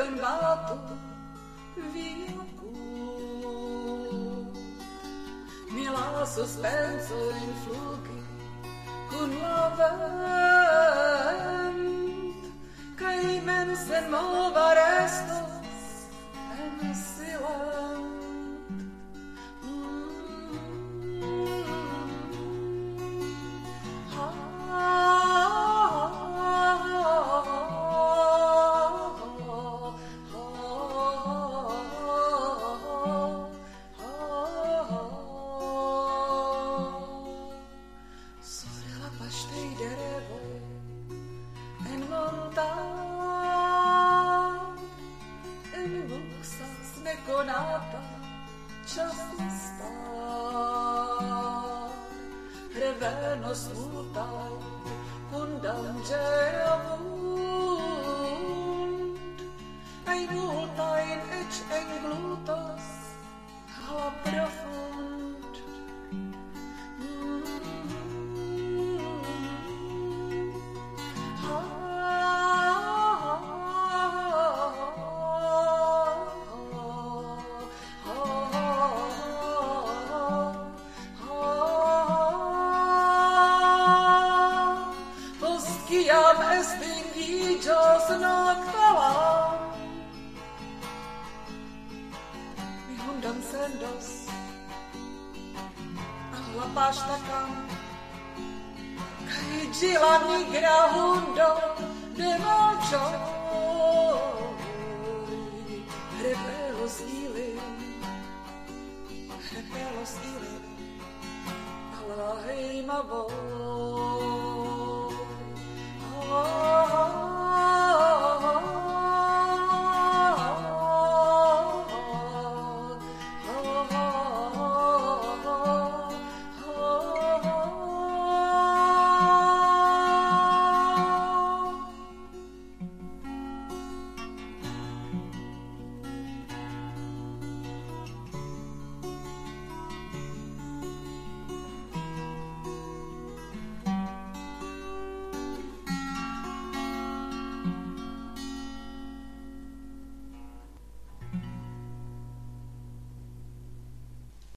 gambatu viacu. Mila suspenso in flugi cun la vent, cae mens en mova restos en silent. Časný stár, revenos multaj, kundam geavunt, ei multain ec englutos, hala profunt. Iam extinguidos noctala, mi hundam sendos alla pasta cam, cae gila nigra hundo de mojo, repelos ili, alla heima voi.